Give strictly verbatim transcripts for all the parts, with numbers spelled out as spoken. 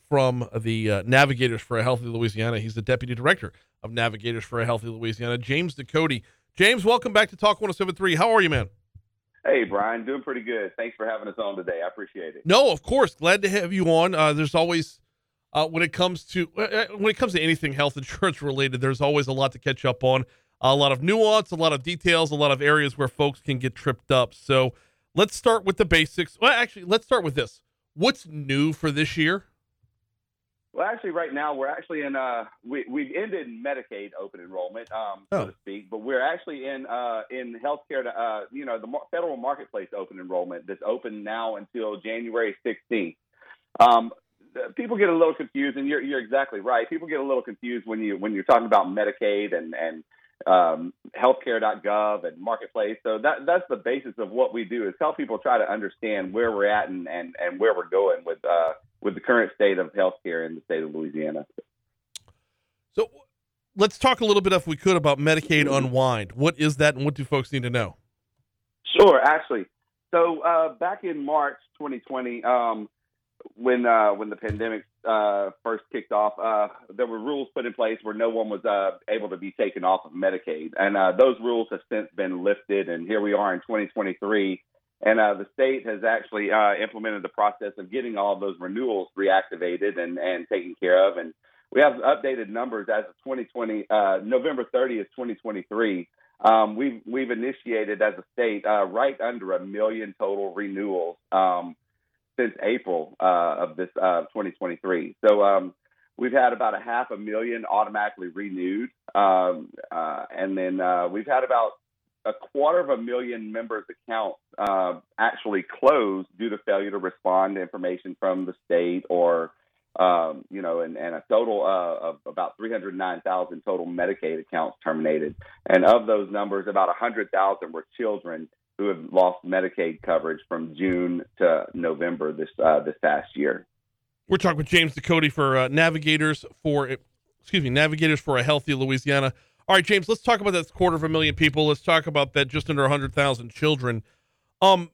from the uh, Navigators for a Healthy Louisiana. He's the Deputy Director of Navigators for a Healthy Louisiana, James Ducote. James, welcome back to Talk one oh seven point three. How are you, man? Hey, Brian, doing pretty good. Thanks for having us on today. I appreciate it. No, of course. Glad to have you on. Uh, there's always, uh, when it comes to uh, when it comes to anything health insurance related, there's always a lot to catch up on, a lot of nuance, a lot of details, a lot of areas where folks can get tripped up. So let's start with the basics. Well, actually, let's start with this. What's new for this year? Well, actually, right now we're actually in. Uh, we we've ended Medicaid open enrollment, um, Oh. so to speak, but we're actually in uh, in healthcare. To, uh, you know, the mar- federal marketplace open enrollment that's open now until January sixteenth. Um, the- people get a little confused, and you're you're exactly right. People get a little confused when you when you're talking about Medicaid and and um, healthcare dot gov and marketplace. So that that's the basis of what we do is help people try to understand where we're at and and, and where we're going with. Uh, with the current state of healthcare in the state of Louisiana. So let's talk a little bit, if we could, about Medicaid Unwind. What is that, and what do folks need to know? Sure, actually. So uh, back in March twenty twenty, um, when uh, when the pandemic uh, first kicked off, uh, there were rules put in place where no one was uh, able to be taken off of Medicaid. And uh, those rules have since been lifted, and here we are in twenty twenty-three. And uh, the state has actually uh, implemented the process of getting all of those renewals reactivated and, and taken care of. And we have updated numbers as of twenty twenty, uh, November thirtieth, twenty twenty-three. Um, we've we've initiated as a state uh, right under a million total renewals um, since April uh, of this uh, twenty twenty-three. So um, we've had about a half a million automatically renewed, um, uh, and then uh, we've had about a quarter of a million members' accounts uh, actually closed due to failure to respond to information from the state, or um, you know, and, and a total uh, of about three hundred nine thousand total Medicaid accounts terminated. And of those numbers, about one hundred thousand were children who have lost Medicaid coverage from June to November this uh, this past year. We're talking with James Ducote for uh, Navigators for, excuse me, Navigators for a Healthy Louisiana. All right, James, let's talk about that quarter of a million people. Let's talk about that just under one hundred thousand children. Um,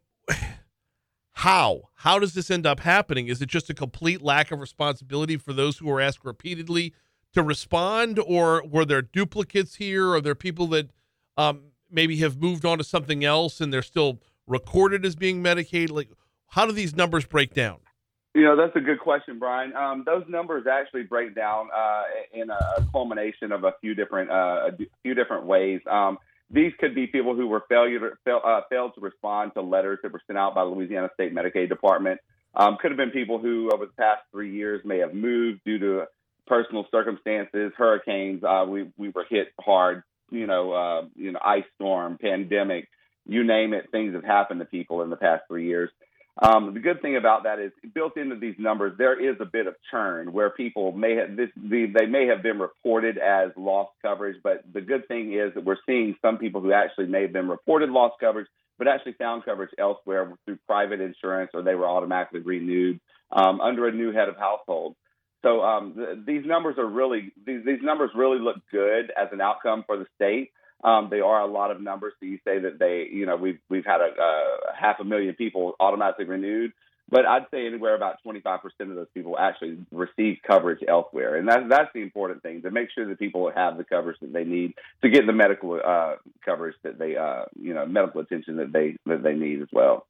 how? How does this end up happening? Is it just a complete lack of responsibility for those who are asked repeatedly to respond, or were there duplicates here? Are there people that um, maybe have moved on to something else and they're still recorded as being Medicaid? Like, how do these numbers break down? You know, that's a good question, Brian. Um, those numbers actually break down uh, in a culmination of a few different uh, a few different ways. Um, these could be people who were failure fail, uh, failed to respond to letters that were sent out by the Louisiana State Medicaid Department. Um, could have been people who, over the past three years, may have moved due to personal circumstances, hurricanes. Uh, we we were hit hard. You know, uh, you know, ice storm, pandemic, you name it. Things have happened to people in the past three years. Um, the good thing about that is built into these numbers, there is a bit of churn where people may have this, the, they may have been reported as lost coverage. But the good thing is that we're seeing some people who actually may have been reported lost coverage, but actually found coverage elsewhere through private insurance, or they were automatically renewed um, under a new head of household. So um, th- these numbers are really, these, these numbers really look good as an outcome for the state. Um, they are a lot of numbers. So you say that they, you know, we've we've had a, a half a million people automatically renewed, but I'd say anywhere about twenty-five percent of those people actually receive coverage elsewhere, and that's that's the important thing, to make sure that people have the coverage that they need to get the medical uh, coverage that they, uh, you know, medical attention that they that they need as well.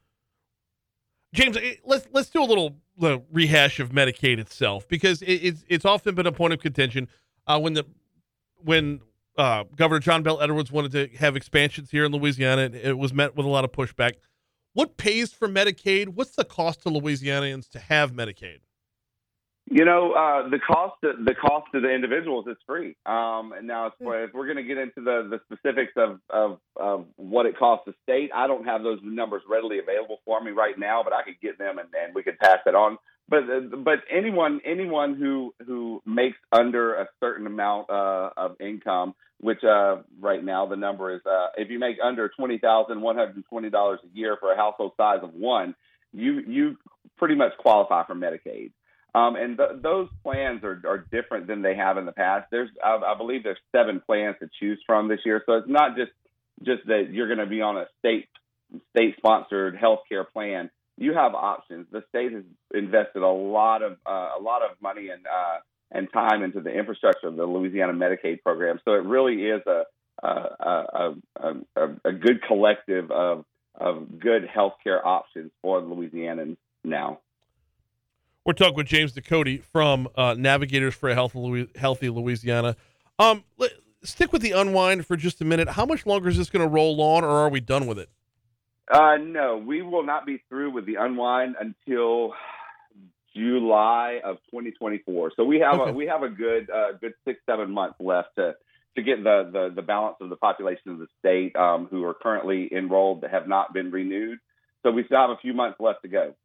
James, let's let's do a little uh, rehash of Medicaid itself, because it, it's it's often been a point of contention uh, when the when Uh, Governor John Bel Edwards wanted to have expansions here in Louisiana. It, it was met with a lot of pushback. What pays for Medicaid? What's the cost to Louisianians to have Medicaid? You know, uh, the cost the cost to the individuals is free. Um, and now, if we're going to get into the, the specifics of, of, of what it costs the state, I don't have those numbers readily available for me right now, but I could get them and, and we could pass it on. But but anyone anyone who who makes under a certain amount uh, of income, which uh, right now the number is, uh, if you make under twenty thousand one hundred twenty dollars a year for a household size of one, you you pretty much qualify for Medicaid. Um, and th- those plans are, are different than they have in the past. There's, I, I believe, there's seven plans to choose from this year. So it's not just just that you're going to be on a state state sponsored healthcare plan. you have options. The state has invested a lot of uh, a lot of money and uh, and time into the infrastructure of the Louisiana Medicaid program. So it really is a a, a, a, a, a good collective of of good healthcare options for Louisianans now. We're talking with James Ducote from uh, Navigators for a Healthy, Healthy Louisiana. Um, let, stick with the unwind for just a minute. How much longer is this going to roll on, or are we done with it? Uh, no, we will not be through with the unwind until July of twenty twenty-four. So we have Okay. a, we have a good uh, good six seven months left to to get the, the, the balance of the population of the state um, who are currently enrolled that have not been renewed. So we still have a few months left to go.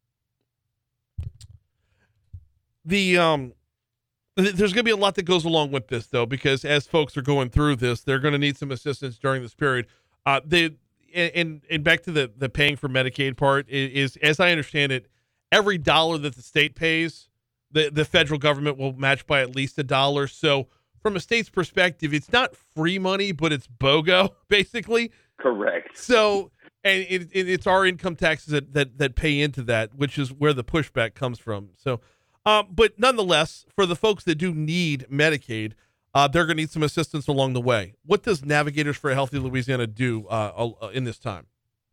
The um, th- there's going to be a lot that goes along with this, though, because as folks are going through this, they're going to need some assistance during this period. Uh, they and and back to the the paying for Medicaid part is, is as I understand it, every dollar that the state pays, the the federal government will match by at least a dollar. So from a state's perspective, it's not free money, but it's BOGO, basically. Correct. So, and it, it, it's our income taxes that, that that pay into that, which is where the pushback comes from. So, um, but nonetheless, for the folks that do need Medicaid, uh, they're going to need some assistance along the way. What does Navigators for a Healthy Louisiana do uh, uh, in this time?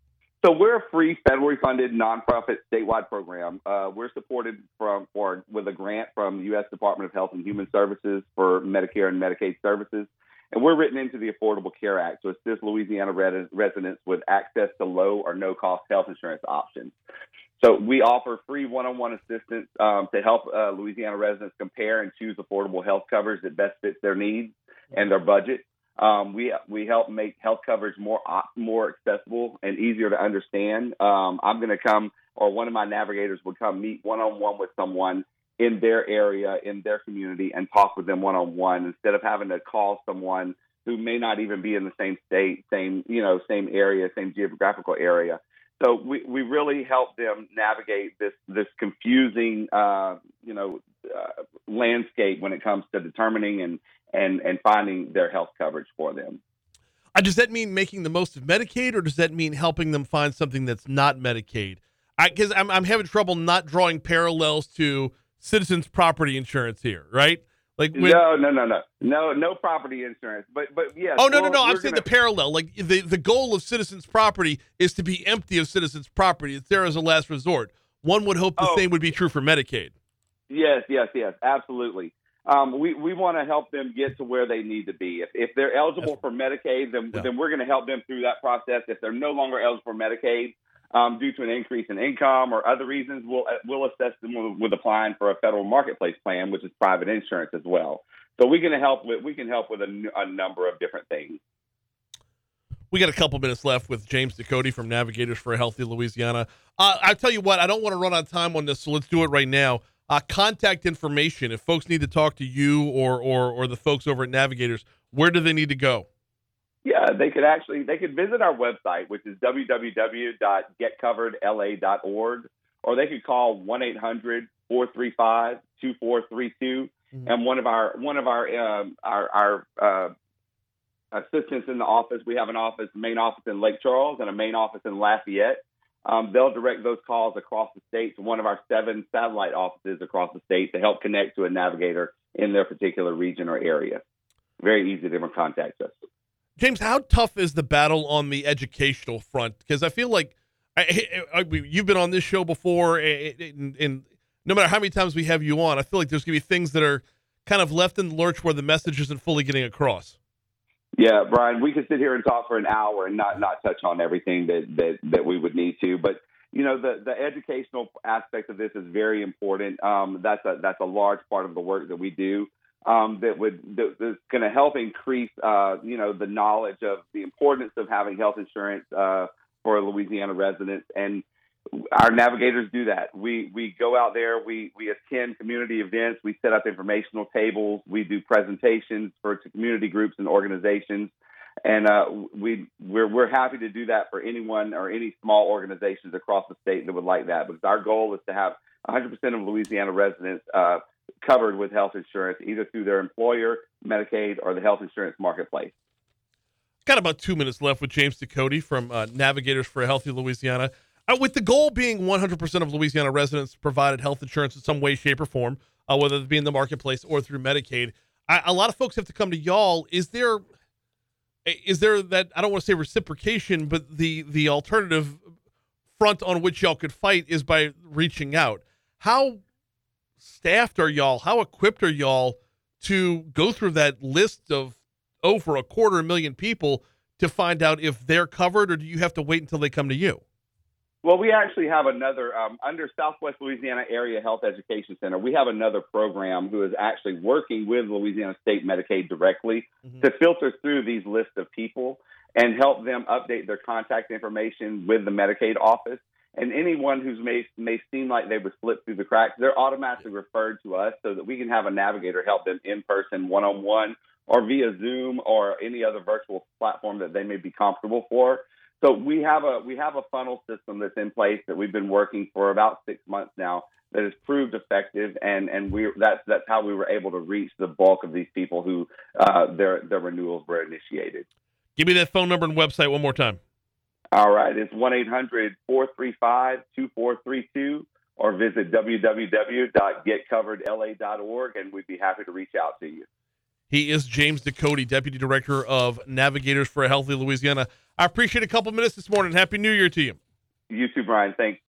So we're a free, federally funded, nonprofit statewide program. Uh, we're supported from for with a grant from the U S Department of Health and Human Services for Medicare and Medicaid services, and we're written into the Affordable Care Act to assist Louisiana res- residents with access to low or no-cost health insurance options. So we offer free one-on-one assistance um, to help uh, Louisiana residents compare and choose affordable health coverage that best fits their needs and their budget. Um, we we help make health coverage more more accessible and easier to understand. Um, I'm going to come, or one of my navigators would come meet one-on-one with someone in their area, in their community, and talk with them one-on-one instead of having to call someone who may not even be in the same state, same you know, same area, same geographical area. So we, we really help them navigate this this confusing uh, you know uh, landscape when it comes to determining and and and finding their health coverage for them. Uh, does that mean making the most of Medicaid, or does that mean helping them find something that's not Medicaid? Because I'm I'm having trouble not drawing parallels to Citizens Property Insurance here, right? Like when, no, no, no, no, no, no property insurance. But but yes. Oh no, no, well, no! I'm we're saying gonna... the parallel. Like the the goal of Citizens Property is to be empty of Citizens Property. It's there as a last resort. One would hope the oh. same would be true for Medicaid. Yes, yes, yes, absolutely. Um, we we want to help them get to where they need to be. If if they're eligible Yes. for Medicaid, then Yeah. then we're going to help them through that process. If they're no longer eligible for Medicaid um, due to an increase in income or other reasons, we'll we'll assess them with, with applying for a federal marketplace plan, which is private insurance as well. So we can help with we can help with a, a number of different things. We got a couple minutes left with James Ducote from Navigators for a Healthy Louisiana. Uh, I tell you what, I don't want to run out of time on this, so let's do it right now. Uh, contact information. If folks need to talk to you or or or the folks over at Navigators, where do they need to go? Yeah, they could actually they could visit our website, which is w w w dot get covered l a dot org, or they could call one eight hundred four three five two four three two, mm-hmm. and one of our one of our um, our, our uh, assistants in the office. We have an office, main office in Lake Charles, and a main office in Lafayette. Um, they'll direct those calls across the state to one of our seven satellite offices across the state to help connect to a navigator in their particular region or area. Very easy to contact us. James, how tough is the battle on the educational front? Because I feel like I, I, I, you've been on this show before, and, and no matter how many times we have you on, I feel like there's going to be things that are kind of left in the lurch where the message isn't fully getting across. Yeah, Brian, we could sit here and talk for an hour and not, not touch on everything that, that, that we would need to. But, you know, the, the educational aspect of this is very important. Um, that's a that's a large part of the work that we do um, that would that, that's going to help increase, uh, you know, the knowledge of the importance of having health insurance uh, for Louisiana residents. And our navigators do that. We we go out there, we we attend community events, we set up informational tables, we do presentations for to community groups and organizations, and uh, we we're we're happy to do that for anyone or any small organizations across the state that would like that. Because our goal is to have one hundred percent of Louisiana residents uh, covered with health insurance, either through their employer, Medicaid, or the health insurance marketplace. Got about two minutes left with James Ducote from uh, Navigators for a Healthy Louisiana. Uh, with the goal being one hundred percent of Louisiana residents provided health insurance in some way, shape, or form, uh, whether it be in the marketplace or through Medicaid, I, a lot of folks have to come to y'all. Is there, is there that, I don't want to say reciprocation, but the the alternative front on which y'all could fight is by reaching out? How staffed are y'all? How equipped are y'all to go through that list of over a quarter million people to find out if they're covered, or do you have to wait until they come to you? Well, we actually have another, um, under Southwest Louisiana Area Health Education Center, we have another program who is actually working with Louisiana State Medicaid directly mm-hmm. to filter through these lists of people and help them update their contact information with the Medicaid office. And anyone who may, may seem like they would slip through the cracks, they're automatically referred to us so that we can have a navigator help them in person, one-on-one, or via Zoom or any other virtual platform that they may be comfortable for. So we have a we have a funnel system that's in place that we've been working for about six months now that has proved effective, and and we that's that's how we were able to reach the bulk of these people who uh, their their renewals were initiated. Give me that phone number and website one more time. All right, it's one eight hundred four three five two four three two, or visit w w w dot get covered l a dot org, and we'd be happy to reach out to you. He is James Ducote, Deputy Director of Navigators for a Healthy Louisiana. I appreciate a couple minutes this morning. Happy New Year to you. You too, Brian. Thanks.